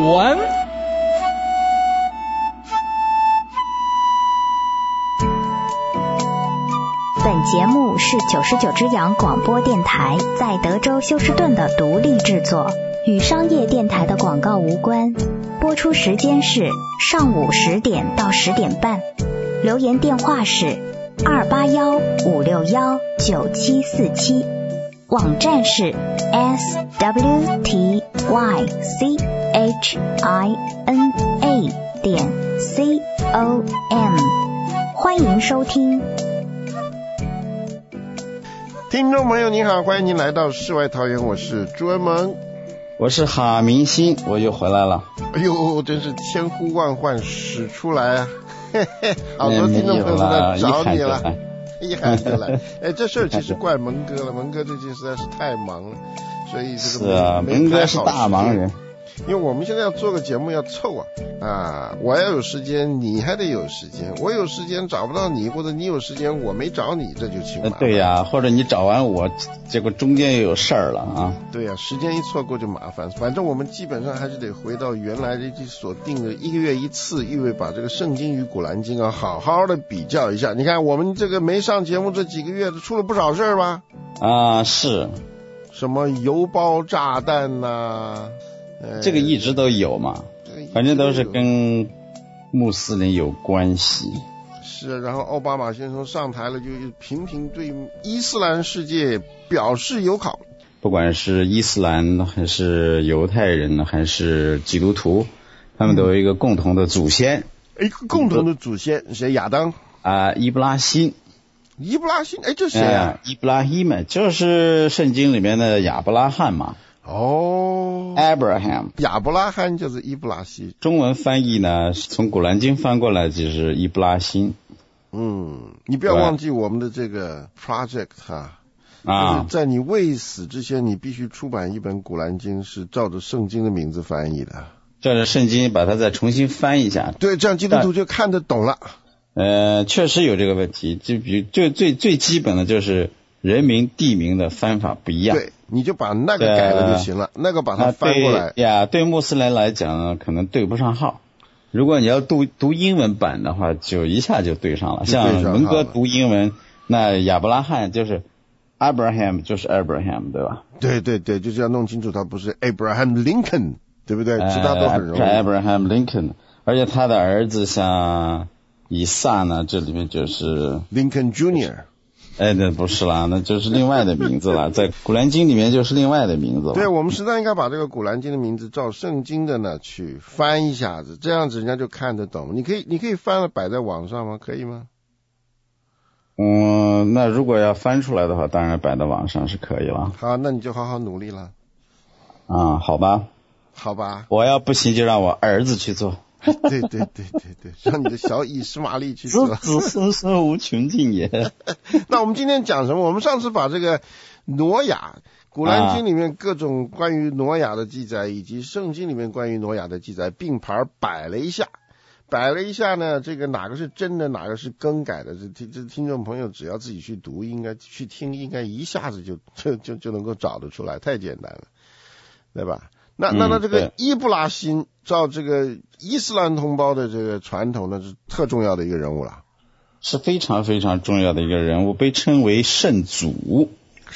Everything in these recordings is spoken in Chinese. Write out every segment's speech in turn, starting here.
文。 本节目是99只羊广播电台在德州休斯顿的独立制作，与商业电台的广告无关。播出时间是上午10点到10点半。留言电话是281-561-9747。网站是 swtychina.com。欢迎收听。 听众朋友您好，欢迎您来到世外桃源，我是朱文萌， 我是哈明星，我又回来了。 哎呦，真是千呼万唤始出来啊！嘿嘿，好多听众朋友都在找你了，一喊就来。哎，这事儿其实怪蒙哥了，蒙哥最近实在是太忙了，所以这个是啊，蒙哥是大忙人。 因为我们现在要做个节目要凑我要有时间，你还得有时间，我有时间找不到你，或者你有时间我没找你，这就挺麻烦。 对呀，或者你找完我，结果中间又有事儿了啊。 对呀，时间一错过就麻烦。反正我们基本上还是得回到原来的所定的1个月1次，因为把这个圣经与古兰经好好的比较一下。你看我们这个没上节目这几个月出了不少事儿吧？ 是。 什么邮包炸弹呐？ 这个一直都有嘛，反正都是跟穆斯林有关系。 是，然后奥巴马先生上台了，就频频对伊斯兰世界表示友好。 不管是伊斯兰还是犹太人还是基督徒，他们都有一个共同的祖先。 一个共同的祖先谁？亚当伊布拉辛。 伊布拉辛，这谁啊？ 伊布拉希姆就是圣经里面的亚伯拉罕嘛。Abraham， 亚伯拉罕就是伊布拉辛。 中文翻译呢，从古兰经翻过来就是伊布拉辛。 你不要忘记我们的这个 project 就是在你未死之前，你必须出版一本古兰经，是照着圣经的名字翻译的。 照着圣经把它再重新翻一下。 对，这样基督徒就看得懂了。 确实有这个问题，就最基本的就是人名地名的翻法不一样。对。 你就把那个改了就行了，那个把它翻过来。 对穆斯林来讲呢，可能对不上号。如果你要读英文版的话，就一下就对上了。像文哥读英文，那亚伯拉罕就是 Abraham 就是 Abraham， 对吧？对， 就是要弄清楚他不是 Abraham Lincoln， 对不对？其他都很容易。 是 Abraham Lincoln， 而且他的儿子像以撒呢，这里面就是 Lincoln Jr. 那不是啦，那就是另外的名字了，在古兰经里面就是另外的名字了。 对，我们实在应该把这个古兰经的名字照圣经的呢去翻一下子，这样子人家就看得懂。你可以翻了摆在网上吗？可以吗？ 那如果要翻出来的话，当然摆在网上是可以了。 好，那你就好好努力了。 好吧，我要不行就让我儿子去做。 对，让你的小以实玛利去做。 子孙孙无穷尽也。 那我们今天讲什么？我们上次把这个挪亚，古兰经里面各种关于挪亚的记载，以及圣经里面关于挪亚的记载并排摆了一下呢，这个哪个是真的，哪个是更改的，这听众朋友只要自己去读，应该去听，应该一下子就能够找得出来，太简单了，对吧？那这个伊布拉辛照这个伊斯兰同胞的这个传统呢，是特重要的一个人物了， 是非常非常重要的一个人物，被称为圣祖。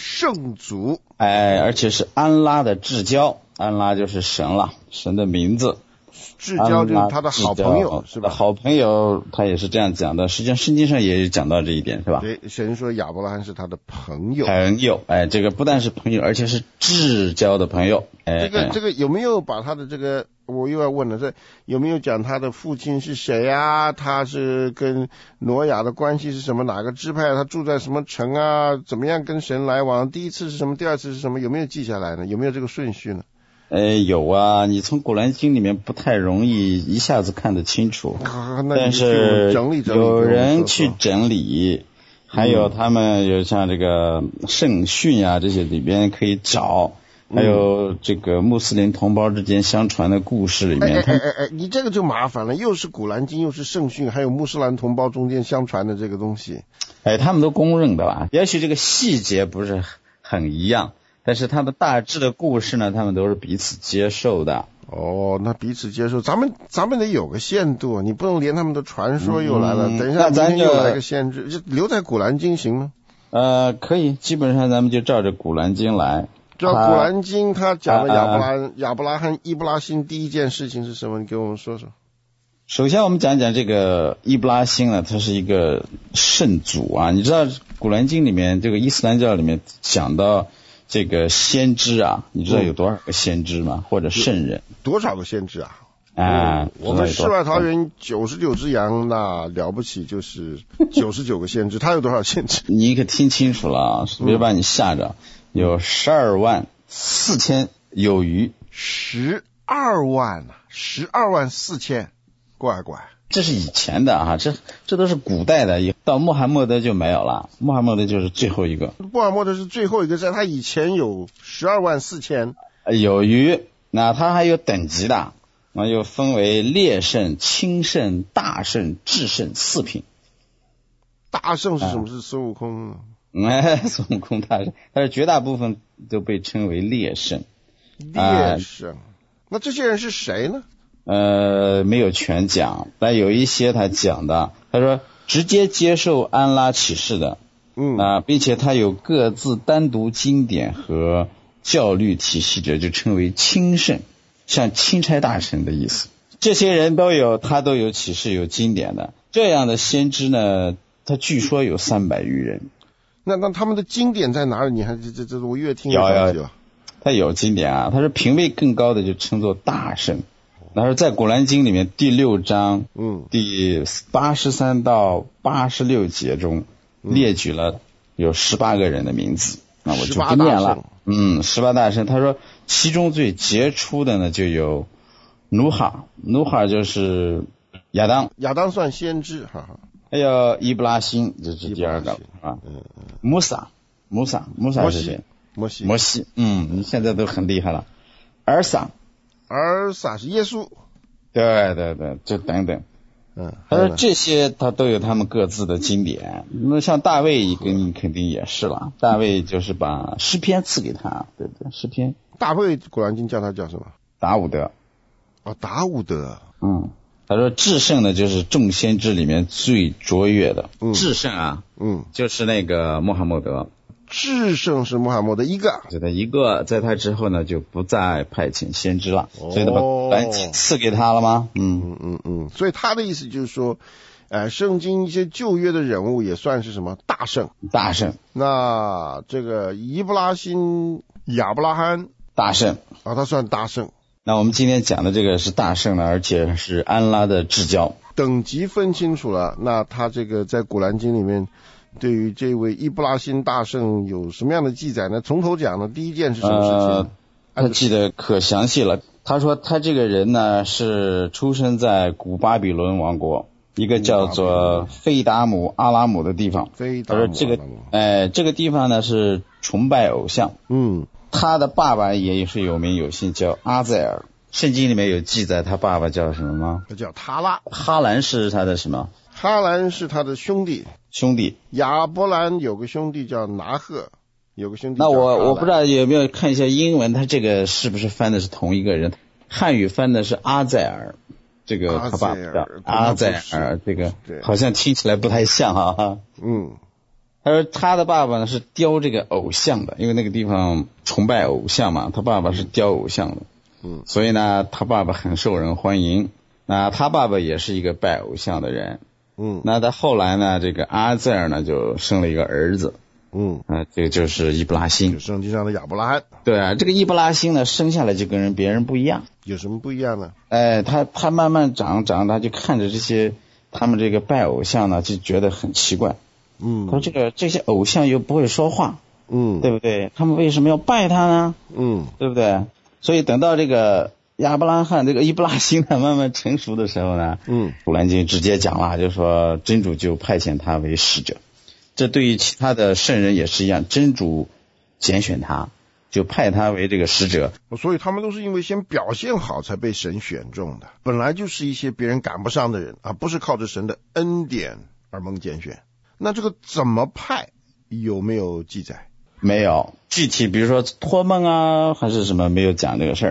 而且是安拉的至交，安拉就是神了，神的名字。 至交就是他的好朋友，是吧？ 好朋友，他也是这样讲的。实际上圣经上也讲到这一点，是吧？ 对，神说亚伯拉罕是他的朋友。 这个不但是朋友，而且是至交的朋友。 这个有没有把他的这个，我又要问了，这有没有讲他的父亲是谁啊？他是跟挪亚的关系是什么？哪个支派？他住在什么城啊？怎么样跟神来往？第一次是什么？第二次是什么？有没有记下来呢？有没有这个顺序呢？ 有啊，你从古兰经里面不太容易一下子看得清楚，但是有人去整理，还有他们有像这个圣训啊，这些里边可以找，还有这个穆斯林同胞之间相传的故事里面。 你这个就麻烦了，又是古兰经，又是圣训，还有穆斯林同胞中间相传的这个东西。 他们都公认的吧？也许这个细节不是很一样，但是他们大致的故事呢，他们都是彼此接受的。 哦，那彼此接受，咱们得有个限度，你不能连他们的传说又来了。等一下，今天又来个限制，就留在古兰经行吗？ 可以，基本上咱们就照着古兰经来。 照古兰经，他讲的亚伯拉罕、伊布拉辛第一件事情是什么？你给我们说说。 首先我们讲讲这个伊布拉辛呢，他是一个圣祖啊。你知道古兰经里面这个伊斯兰教里面讲到这个先知啊，你知道有多少个先知吗？或者圣人？ 多少个先知啊？我们世外桃源99只羊，那了不起就是99个先知，他有多少先知？ 你可听清楚了啊，别把你吓着。有12万4千有余。 12万4千，乖， 这是以前的啊，这都是古代的，到穆罕默德就没有了，穆罕默德就是最后一个。 穆罕默德是最后一个，在他以前有12万4千有余。那他还有等级的，那又分为烈圣、轻圣、大圣、智圣4品。 大圣是什么？是孙悟空。 孙悟空大圣，但是绝大部分都被称为烈圣。 烈圣，那这些人是谁呢？ 没有全讲，但有一些他讲的，他说直接接受安拉启示的，并且他有各自单独经典和教律体系者，就称为钦圣，像钦差大臣的意思。这些人他都有启示，有经典的。这样的先知呢，他据说有300余人。 那他们的经典在哪里？你还这我越听越着急了。 他有经典啊，他是品位更高的就称作大圣。然后在古兰经里面第6章第83到86节中列举了有18个人的名字，那我就不念了。18大圣，他说其中最杰出的呢就有努哈就是亚当算先知，哈哈。 还有伊布拉辛，这是第2个啊。穆萨是谁？ 摩西。 你现在都很厉害了。尔撒是耶稣。 对，这等等。他说这些他都有他们各自的经典。那像大卫跟肯定也是了，大卫就是把诗篇赐给他，对不对？诗篇。 大卫古兰经叫他叫什么？ 达伍德。 达伍德。 他说至圣呢就是众先知里面最卓越的。至圣啊，就是那个穆罕默德。 至圣是穆罕默德一个， 在他之后呢就不再派遣先知了，所以他把古兰经赐给他了吗？ 所以他的意思就是说，圣经一些旧约的人物也算是什么大圣。那这个伊布拉辛、亚伯拉罕大圣他算大圣。 那我们今天讲的这个是大圣了，而且是安拉的至交， 等级分清楚了。那他这个在古兰经里面对于这位伊布拉辛大圣有什么样的记载呢？从头讲呢，第一件是什么事情？ 他记得可详细了。他说他这个人呢是出生在古巴比伦王国一个叫做费达姆阿拉姆的地方。他说这个地方呢是崇拜偶像。他的爸爸也是有名有姓，叫阿宰尔。圣经里面有记载他爸爸叫什么吗？ 他叫塔拉。 哈兰是他的什么？ 哈兰是他的兄弟。亚伯兰有个兄弟叫拿赫，有个兄弟叫哈兰。 那我不知道有没有看一下英文，他这个是不是翻的是同一个人？汉语翻的是阿宰尔，这个他爸爸叫阿宰尔，这个好像听起来不太像啊。他说他的爸爸呢是雕这个偶像的，因为那个地方崇拜偶像嘛，他爸爸是雕偶像的。所以呢他爸爸很受人欢迎。那他爸爸也是一个拜偶像的人。那他后来呢这个阿宰尔呢就生了一个儿子。这个就是伊布拉辛， 圣经上的亚伯拉罕。 对啊，这个伊布拉辛呢生下来就跟别人不一样。 有什么不一样呢？ 他慢慢长，他就看着这些他们这个拜偶像呢就觉得很奇怪。他说这些偶像又不会说话，对不对？他们为什么要拜他呢？对不对？所以等到这个亚伯拉罕这个伊布拉辛呢慢慢成熟的时候呢，古兰经直接讲了，就说真主就派遣他为使者。这对于其他的圣人也是一样，真主拣选他，就派他为这个使者。 所以他们都是因为先表现好才被神选中的，本来就是一些别人赶不上的人不是靠着神的恩典而蒙拣选。那这个怎么派有没有记载？ 没有具体，比如说托梦啊还是什么，没有讲这个事儿。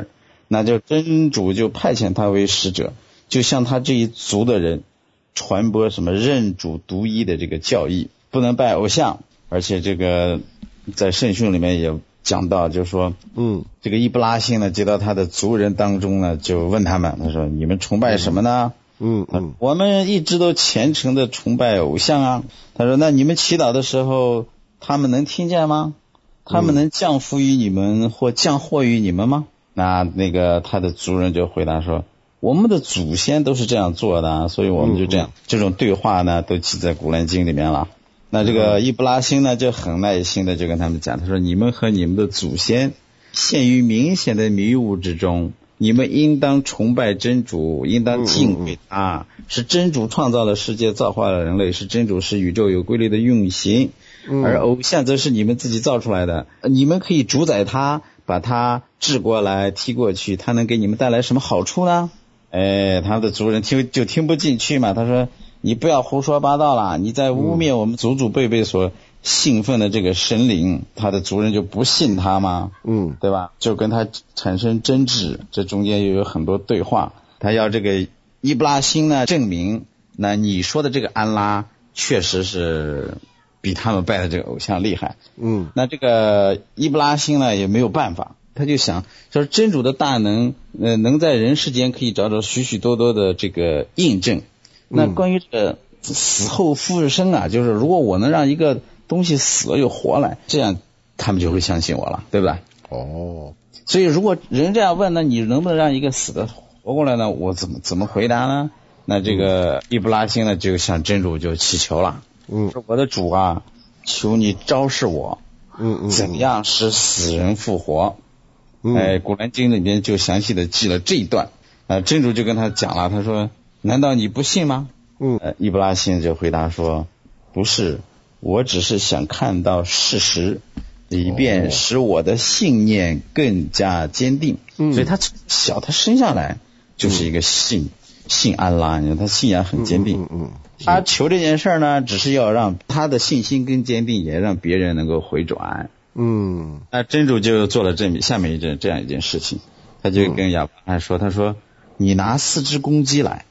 那就真主就派遣他为使者，就向他这一族的人传播什么认主独一的这个教义，不能拜偶像。而且这个在圣训里面也讲到，就是说这个伊布拉欣呢接到他的族人当中呢，就问他们，他说你们崇拜什么呢？我们一直都虔诚的崇拜偶像啊。他说那你们祈祷的时候他们能听见吗？他们能降福于你们或降祸于你们吗？那个他的族人就回答说，我们的祖先都是这样做的，所以我们就这样。这种对话呢都记在古兰经里面了。那这个伊布拉欣呢就很耐心的就跟他们讲，他说你们和你们的祖先陷于明显的迷雾之中，你们应当崇拜真主，应当敬畏他，是真主创造了世界，造化了人类，是真主是宇宙有规律的运行，而偶像则是你们自己造出来的。你们可以主宰他，把他治过来踢过去，他能给你们带来什么好处呢？他们的族人听不进去嘛，他说你不要胡说八道了，你在污蔑我们祖祖辈辈所信奉的这个神灵，他的族人就不信他吗？对吧？就跟他产生争执，这中间又有很多对话。他要这个伊布拉欣呢证明，那你说的这个安拉确实是比他们拜的这个偶像厉害。那这个伊布拉欣呢也没有办法，他就想说真主的大能能在人世间可以找到许许多多的这个印证。那关于这个死后复生啊，就是如果我能让一个东西死了又活来，这样他们就会相信我了，对不对？所以如果人这样问，那你能不能让一个死的活过来呢？我怎么回答呢？那这个伊布拉欣呢就向真主就祈求了，说我的主啊，求你昭示我怎样使死人复活。古兰经里面就详细的记了这一段。真主就跟他讲了，他说难道你不信吗？伊布拉欣就回答说不是，我只是想看到事实，以便使我的信念更加坚定。所以他他生下来就是一个信安拉，他信仰很坚定。他求这件事呢，只是要让他的信心更坚定，也让别人能够回转。那真主就做了下面这样一件事情，他就跟亚伯拉罕说，他说你拿4只公鸡来。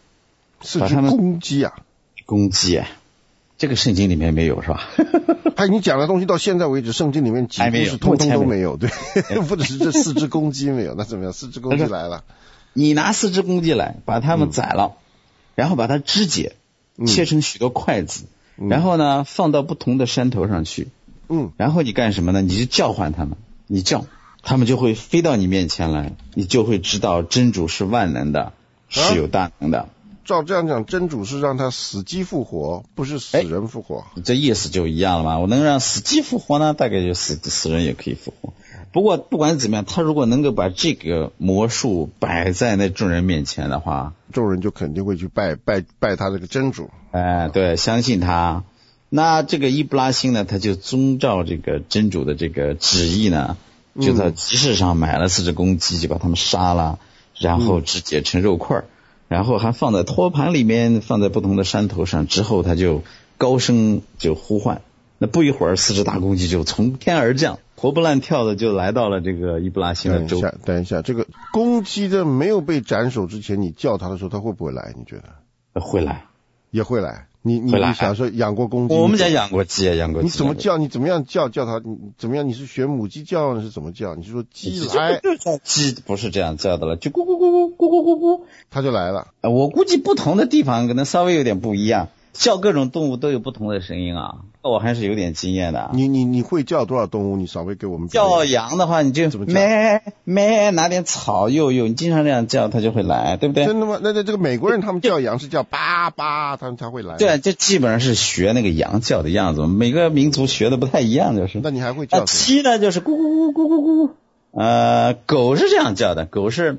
4只公鸡啊？ 公鸡啊，这个圣经里面没有是吧？ 你讲的东西到现在为止圣经里面几乎是通通都没有，对，不只是这4只公鸡没有，那怎么样？4只公鸡来了， 你拿4只公鸡来，把它们宰了，然后把它肢解，切成许多筷子，然后呢放到不同的山头上去，然后你干什么呢？你就叫唤他们，你叫他们就会飞到你面前来，你就会知道真主是万能的，是有大能的。 照这样讲，真主是让他死鸡复活，不是死人复活。 这意思就一样了嘛。我能让死鸡复活呢，大概就死人也可以复活。不过不管怎么样，他如果能够把这个魔术摆在那众人面前的话， 众人就肯定会去拜他这个真主。 对，相信他。那这个伊布拉欣呢，他就遵照这个真主的这个旨意呢，就在集市上买了4只公鸡，就把他们杀了，然后肢解成肉块，然后还放在托盘里面，放在不同的山头上。之后他就高声就呼唤，那不一会儿4只大公鸡就从天而降，活蹦乱跳的就来到了这个伊布拉欣的州。 等一下，这个公鸡的没有被斩首之前，你叫它的时候，它会不会来？你觉得？ 会来， 也会来。你小时候养过公鸡？ 我们家养过鸡。 你怎么叫？你怎么样叫它？你怎么样？你是学母鸡叫呢？是怎么叫？你是说鸡来？ 鸡不是这样叫的了，就咕咕咕咕咕咕咕咕， 它就来了。 我估计不同的地方可能稍微有点不一样，叫各种动物都有不同的声音啊。我还是有点经验的。 你会叫多少动物？你稍微给我们叫羊的话，你就咩拿点草幼，你经常这样叫，它就会来，对不对？ 真的吗？那这个美国人他们叫羊是叫叭叭，他们才会来。 对，这基本上是学那个羊叫的样子，每个民族学的不太一样，就是。 那你还会叫？ 鸡呢就是咕咕咕咕咕咕。狗是这样叫的，狗是，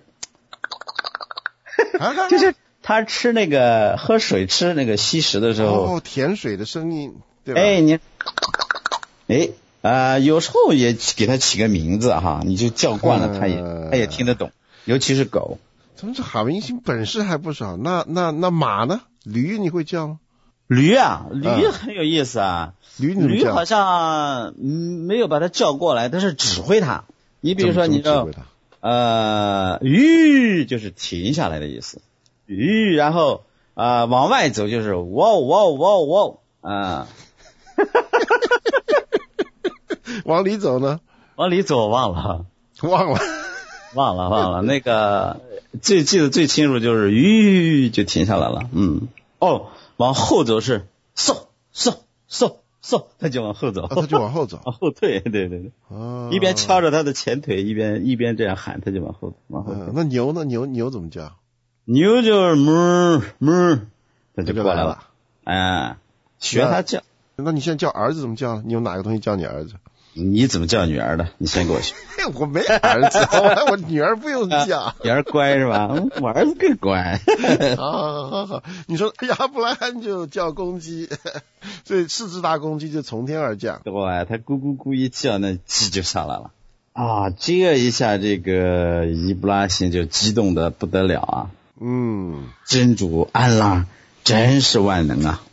就是它吃那个喝水吃那个吸食的时候， 甜水的声音。对吧？ 有时候也给它起个名字哈，你就叫惯了，它也听得懂，尤其是狗。 咱们这哈明星本事还不少。那马呢？驴你会叫吗？ 驴很有意思啊。驴好像没有把它叫过来，但是指挥它。你比如说，你知道就是停下来的意思，然后往外走就是wow， 往里走呢？ 往里走忘了，那个记得最清楚就是就停下来了，往后走是嗖，他就往后走， 他就往后走， 往后退，对，一边敲着他的前腿，一边这样喊，他就往后走。 那牛呢？牛怎么叫？ 牛就是哞，他就过来了，学他叫。 那你现在叫儿子怎么叫？你用哪个东西叫你儿子？ 你怎么叫女儿的？你先给我学。 我没儿子，我女儿不用叫。 女儿乖是吧？我儿子更乖。 好，你说亚伯拉罕就叫公鸡，所以四只大公鸡就从天而降。 对，他咕咕咕一叫，那鸡就上来了。这一下这个伊布拉欣就激动的不得了啊。真主安拉真是万能啊。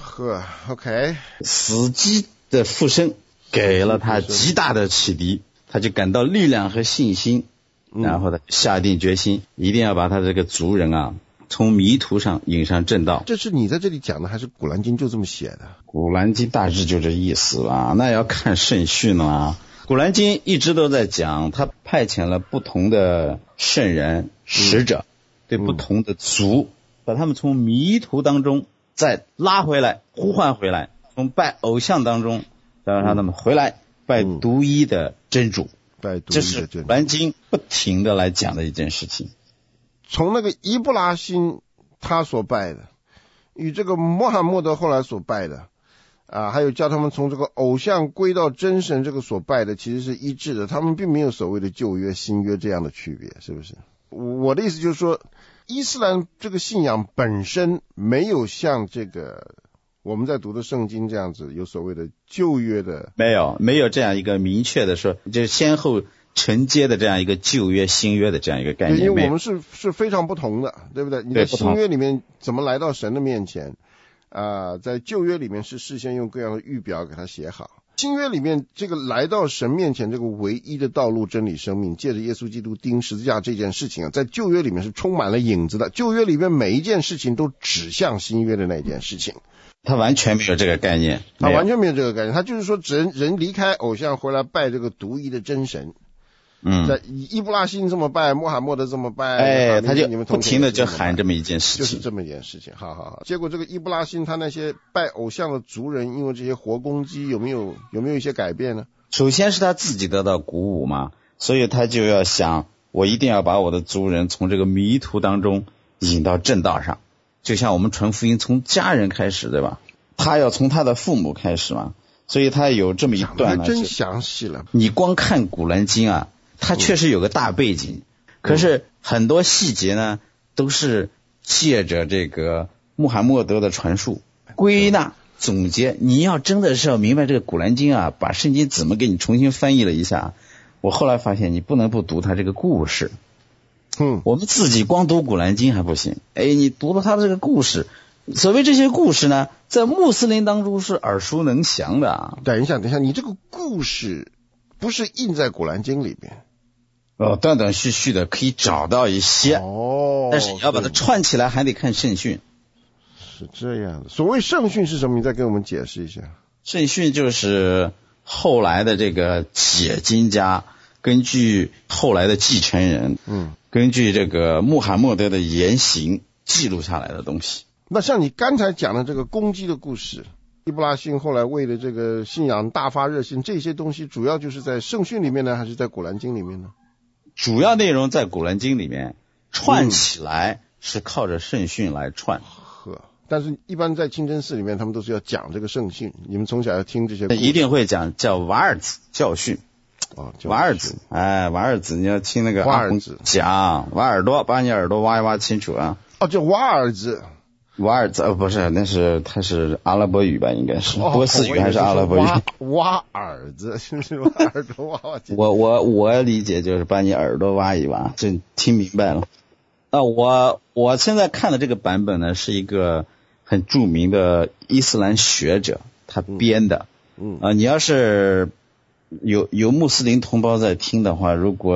OK， 死鸡的附身给了他极大的启迪，他就感到力量和信心，然后他下定决心一定要把他这个族人从迷途上引上正道。 这是你在这里讲的还是古兰经就这么写的？ 古兰经大致就这意思了，那要看圣训了。古兰经一直都在讲，他派遣了不同的圣人使者，对不同的族，把他们从迷途当中再拉回来，呼唤回来，从拜偶像当中再让他们回来拜独一的真主。这是古兰经不停的来讲的一件事情。 从那个伊布拉欣他所拜的，与这个穆罕默德后来所拜的还有叫他们从这个偶像归到真神这个所拜的，其实是一致的，他们并没有所谓的旧约新约这样的区别，是不是？我的意思就是说，伊斯兰这个信仰本身没有像这个我们在读的圣经这样子有所谓的旧约的， 没有这样一个明确的说就是先后承接的这样一个旧约新约的这样一个概念。 因为我们是非常不同的，对不对？你在新约里面怎么来到神的面前在旧约里面是事先用各样的预表给他写好，新约里面这个来到神面前这个唯一的道路真理生命，借着耶稣基督钉十字架这件事情在旧约里面是充满了影子的，旧约里面每一件事情都指向新约的那件事情。 他完全没有这个概念， 他完全没有这个概念，他就是说人离开偶像回来拜这个独一的真神。在伊布拉欣这么拜，穆罕默德这么拜， 他就不停的就喊这么一件事情， 就是这么一件事情。好，结果这个伊布拉欣他那些拜偶像的族人，因为这些活公鸡有没有一些改变呢？ 首先是他自己得到鼓舞嘛，所以他就要想，我一定要把我的族人从这个迷途当中引到正道上，就像我们传福音从家人开始，对吧？他要从他的父母开始嘛，所以他有这么一段呢， 真详细了。 你光看古兰经它确实有个大背景，可是很多细节呢都是借着这个穆罕默德的传述归纳总结。你要真的是要明白这个古兰经把圣经怎么给你重新翻译了一下，我后来发现你不能不读它这个故事。我们自己光读古兰经还不行，你读了它的这个故事，所谓这些故事呢在穆斯林当中是耳熟能详的。 等一下，你这个故事不是印在古兰经里边断断续续的可以找到一些但是你要把它串起来还得看圣训。 是这样的，所谓圣训是什么？你再给我们解释一下。 圣训就是后来的这个解经家根据后来的继承人根据这个穆罕默德的言行记录下来的东西。 那像你刚才讲的这个公鸡的故事，伊布拉欣后来为了这个信仰大发热心，这些东西主要就是在圣训里面呢，还是在古兰经里面呢？ 主要内容在古兰经里面，串起来是靠着圣训来串。 但是一般在清真寺里面他们都是要讲这个圣训，你们从小要听这些故事， 一定会讲叫瓦尔兹教训。瓦尔兹瓦尔兹，你要听那个阿公讲挖耳朵，把你耳朵挖一挖清楚叫瓦尔兹。 瓦尔兹不是，它是阿拉伯语吧，应该是波斯语还是阿拉伯语？ 挖耳子是不是？把耳朵挖挖清楚。 我理解就是把你耳朵挖一挖，就听明白了。我现在看的这个版本呢，是一个很著名的伊斯兰学者他编的。你要是有穆斯林同胞在听的话，如果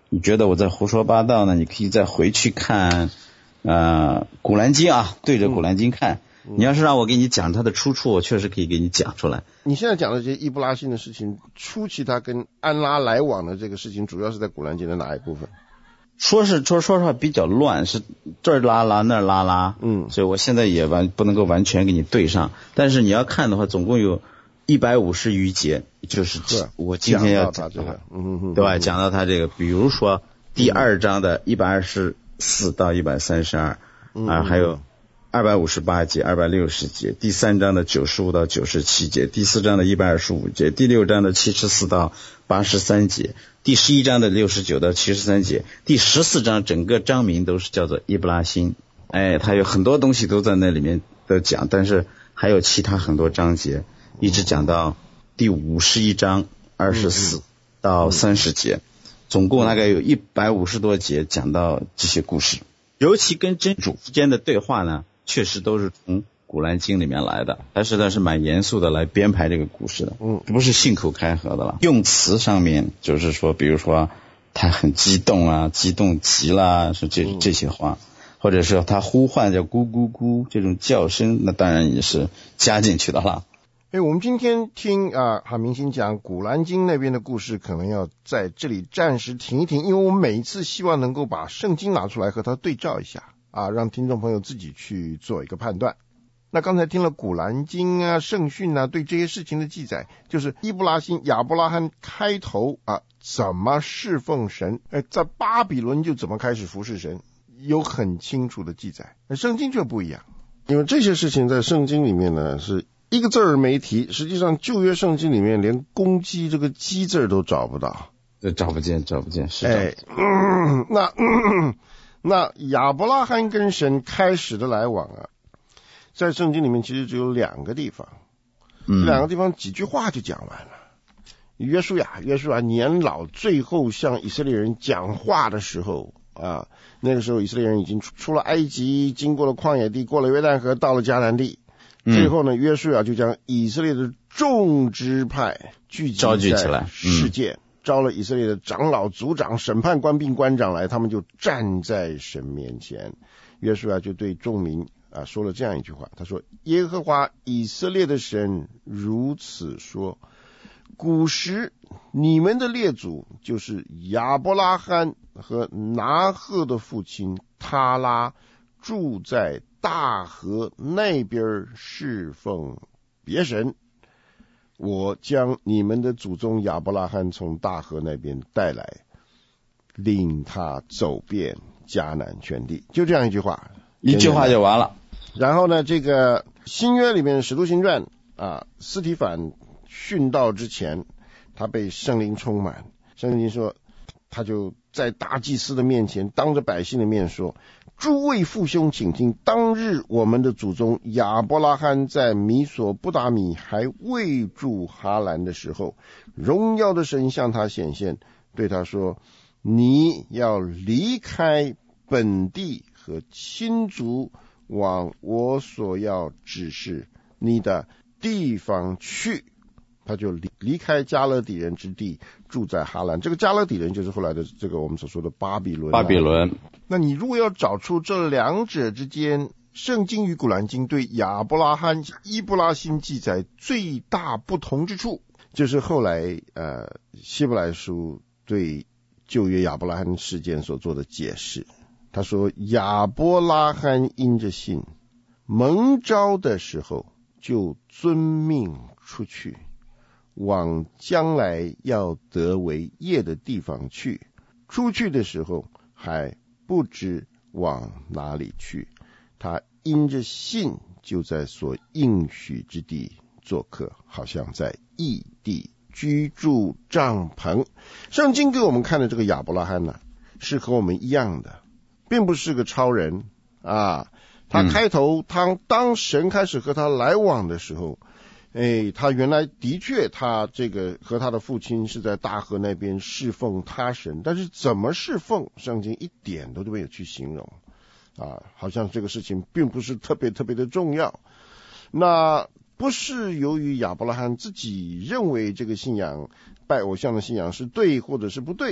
你觉得我在胡说八道呢，你可以再回去看古兰经啊，对着古兰经看。你要是让我给你讲它的出处，我确实可以给你讲出来。 你现在讲的这些易布拉欣的事情，初期他跟安拉来往的这个事情，主要是在古兰经的哪一部分？ 说实话比较乱，是这儿拉拉那儿拉拉，所以我现在也不能够完全给你对上。但是你要看的话，总共有150余节，就是我今天要讲的，对吧？讲到他这个，比如说第2章的124到132，还有258节、260节，第3章的95到97节，第4章的125节，第6章的74到83节，第11章的69到73节，第14章整个章名都是叫做易布拉欣。它有很多东西都在那里面都讲，但是还有其他很多章节，一直讲到第51章24到30节，总共大概有150多节讲到这些故事。尤其跟真主之间的对话呢，确实都是从古兰经里面来的，他实在是蛮严肃的来编排这个故事的，不是信口开河的了。用词上面就是说，比如说他很激动啊，激动极了，是这些话，或者是他呼唤叫咕咕咕这种叫声，那当然也是加进去的了。 我们今天听哈明星讲古兰经那边的故事，可能要在这里暂时停一停，因为我们每一次希望能够把圣经拿出来和它对照一下让听众朋友自己去做一个判断。那刚才听了古兰经啊、圣训啊对这些事情的记载，就是易布拉欣、亚伯拉罕开头怎么侍奉神，在巴比伦就怎么开始服侍神，有很清楚的记载。圣经却不一样，因为这些事情在圣经里面呢是一个字儿没提，实际上旧约圣经里面连公鸡这个鸡字都找不到， 找不见是那亚伯拉罕跟神开始的来往在圣经里面其实只有2个地方，这2个地方几句话就讲完了。约书亚年老，最后向以色列人讲话的时候那个时候以色列人已经出了埃及，经过了旷野地，过了约旦河，到了迦南地。最后呢，约书亚就将以色列的众支派召集起来世界，招了以色列的长老、族长、审判官并官长来，他们就站在神面前。约书亚就对众民说了这样一句话，他说：耶和华以色列的神如此说，古时你们的列祖就是亚伯拉罕和拿鹤的父亲他拉，住在大河那边侍奉别神，我将你们的祖宗亚伯拉罕从大河那边带来，令他走遍迦南全地。就这样一句话， 一句话就完了。 然后呢，这个新约里面使徒行传司提反殉道之前，他被圣灵充满，圣经说他就在大祭司的面前当着百姓的面说，诸位父兄请听，当日我们的祖宗亚伯拉罕在米索不达米还未住哈兰的时候，荣耀的神向他显现，对他说，你要离开本地和亲族，往我所要指示你的地方去。他就离开加勒底人之地，住在哈兰。这个加勒底人就是后来的这个我们所说的巴比伦。那你如果要找出这2者之间圣经与古兰经对亚伯拉罕、伊布拉欣记载最大不同之处，就是后来希伯来书对旧约亚伯拉罕事件所做的解释。他说，亚伯拉罕因着信蒙召的时候，就遵命出去，往将来要得为业的地方去，出去的时候还不知往哪里去，他因着信就在所应许之地做客，好像在异地居住帐篷。圣经给我们看的这个亚伯拉罕是和我们一样的，并不是个超人他开头当神开始和他来往的时候，他原来的确他这个和他的父亲是在大河那边侍奉他神，但是怎么侍奉，圣经一点都没有去形容好像这个事情并不是特别的重要。那不是由于亚伯拉罕自己认为这个信仰拜偶像的信仰是对或者是不对，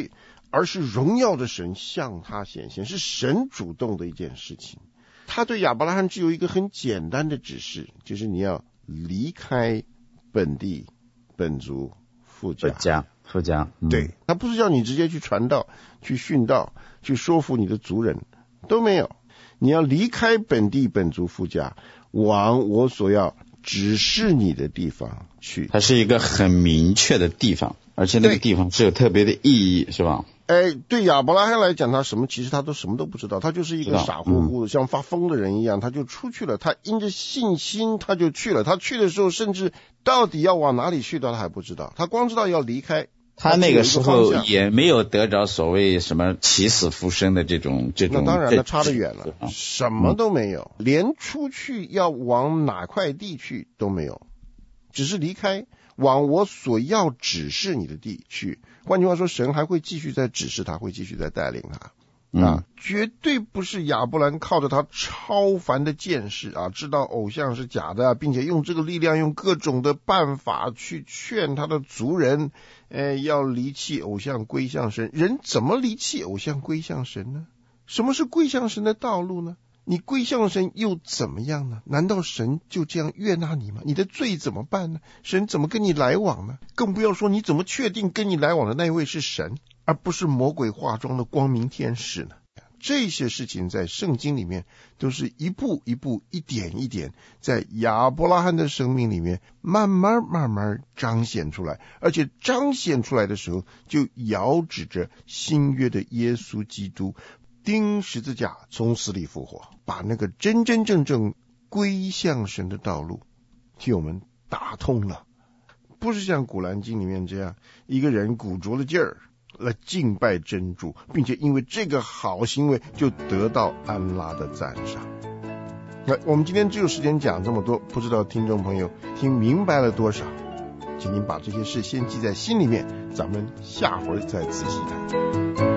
而是荣耀的神向他显现，是神主动的一件事情。他对亚伯拉罕只有一个很简单的指示，就是你要离开本地本族父家。对，他不是叫你直接去传道去殉道去说服你的族人，都没有。你要离开本地本族父家，往我所要指示你的地方去。 它是一个很明确的地方，而且那个地方是有特别的意义，是吧？ 对亚伯拉罕来讲，其实他都什么都不知道，他就是一个傻乎乎的像发疯的人一样，他就出去了，他因着信心他就去了。他去的时候甚至到底要往哪里去他还不知道，他光知道要离开。 他那个时候也没有得着所谓什么起死复生的这种， 那当然了，差得远了，什么都没有，连出去要往哪块地去都没有，只是离开，往我所要指示你的地去。换句话说，神还会继续在指示他，会继续在带领他。绝对不是亚伯兰靠着他超凡的见识知道偶像是假的，并且用这个力量，用各种的办法去劝他的族人，要离弃偶像归向神。人怎么离弃偶像归向神呢？什么是归向神的道路呢？你归向神又怎么样呢？难道神就这样悦纳你吗？你的罪怎么办呢？神怎么跟你来往呢？更不要说你怎么确定跟你来往的那一位是神，而不是魔鬼化妆的光明天使呢？这些事情在圣经里面都是一步一步一点一点在亚伯拉罕的生命里面慢慢彰显出来，而且彰显出来的时候就遥指着新约的耶稣基督钉十字架从死里复活，把那个真真正正归向神的道路替我们打通了。不是像古兰经里面这样一个人鼓足了劲儿来敬拜真主，并且因为这个好行为就得到安拉的赞赏。我们今天只有时间讲这么多，不知道听众朋友听明白了多少，请您把这些事先记在心里面，咱们下回再仔细谈。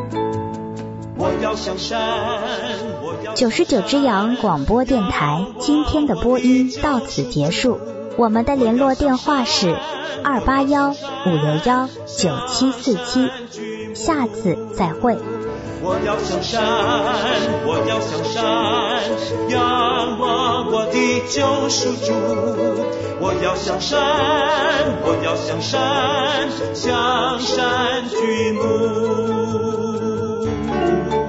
99只羊广播电台今天的播音到此结束，我们的联络电话是281-561-9747，下次再会。 我要向山，我要向山，仰望我的救赎主。我要向山，我要向山，向山举目。